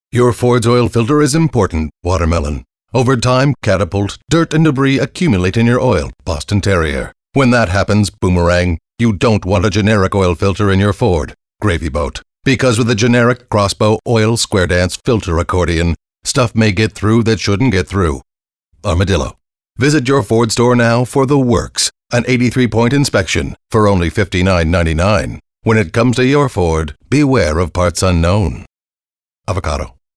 Your Ford's oil filter is important, Watermelon. Over time, Catapult, dirt and debris accumulate in your oil, Boston Terrier. When that happens, Boomerang, you don't want a generic oil filter in your Ford, Gravy Boat. Because with a generic Crossbow oil square dance filter accordion, stuff may get through that shouldn't get through. Armadillo. Visit your Ford store now for the works, an 83-point inspection for only $59.99. When it comes to your Ford, beware of parts unknown. Avocado.